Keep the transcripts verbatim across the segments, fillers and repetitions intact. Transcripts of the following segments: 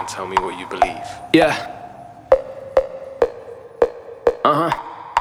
tell me what you believe. Yeah. Uh-huh.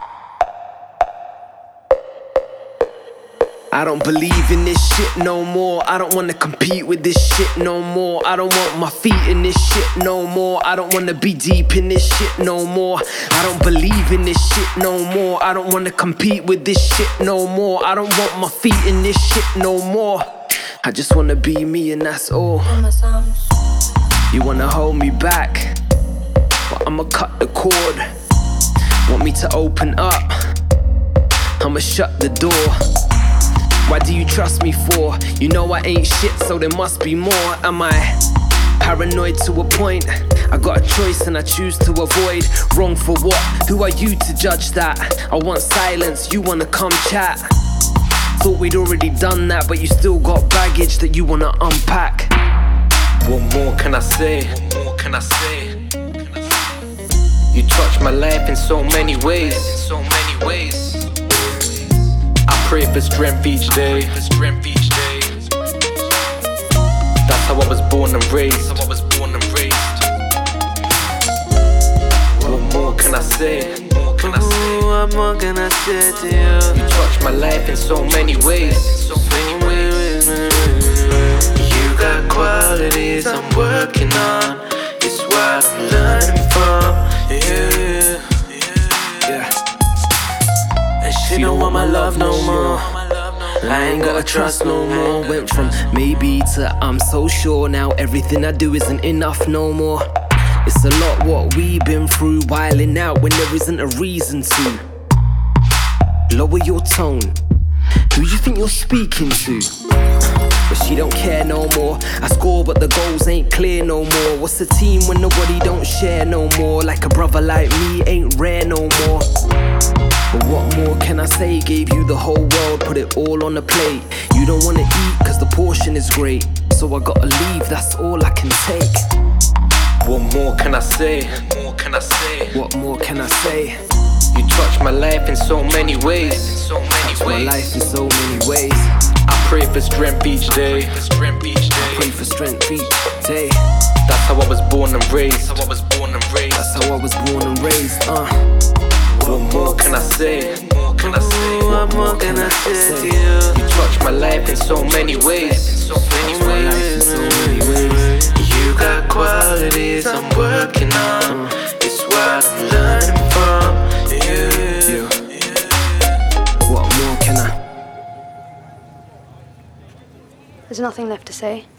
I don't believe in this shit no more. I don't wanna compete with this shit no more. I don't want my feet in this shit no more. I don't wanna be deep in this shit no more. I don't believe in this shit no more. I don't wanna compete with this shit no more. I don't want my feet in this shit no more. I just wanna be me and that's all. You wanna hold me back, but I'ma cut the cord. Want me to open up, I'ma shut the door. Why do you trust me for? You know I ain't shit, so there must be more. Am I paranoid to a point? I got a choice and I choose to avoid. Wrong for what? Who are you to judge that? I want silence, you wanna come chat. Thought we'd already done that, but you still got baggage that you wanna unpack. What more can I say? What more can I say? You touch my life in so many ways. In so many ways. I pray for strength each day. That's how I was born and raised. How I was born and raised. What more can I say? What more can I say? What more can I say to you? You touch my life in so many ways. So many ways. You got qualities I'm working on. It's what I'm learning from you. Yeah. And she don't want my love no more. I ain't gotta trust no more. Went from maybe to I'm so sure. Now everything I do isn't enough no more. It's a lot what we've been through, wilding out when there isn't a reason to. Lower your tone. Who you think you're speaking to? But she don't care no more. I score but the goals ain't clear no more. What's a team when nobody don't share no more? Like a brother like me ain't rare no more. But what more can I say? Gave you the whole world, put it all on the plate. You don't wanna eat cause the portion is great, so I gotta leave, that's all I can take. What more can I say? What more can I say? What more can I say? You touch my life in so many ways. In so many Touch my ways. life in so many ways. I pray for strength each day. Pray for strength each day. That's how I was born and raised. How I was born and raised. That's how I was born and raised. Uh. What more can I say? What more can I say? What more can I say to you? You touch my life in so many ways. In so many Touch my life in so many ways. You got qualities I'm working on. It's what I'm learning from you. What more can I? There's nothing left to say.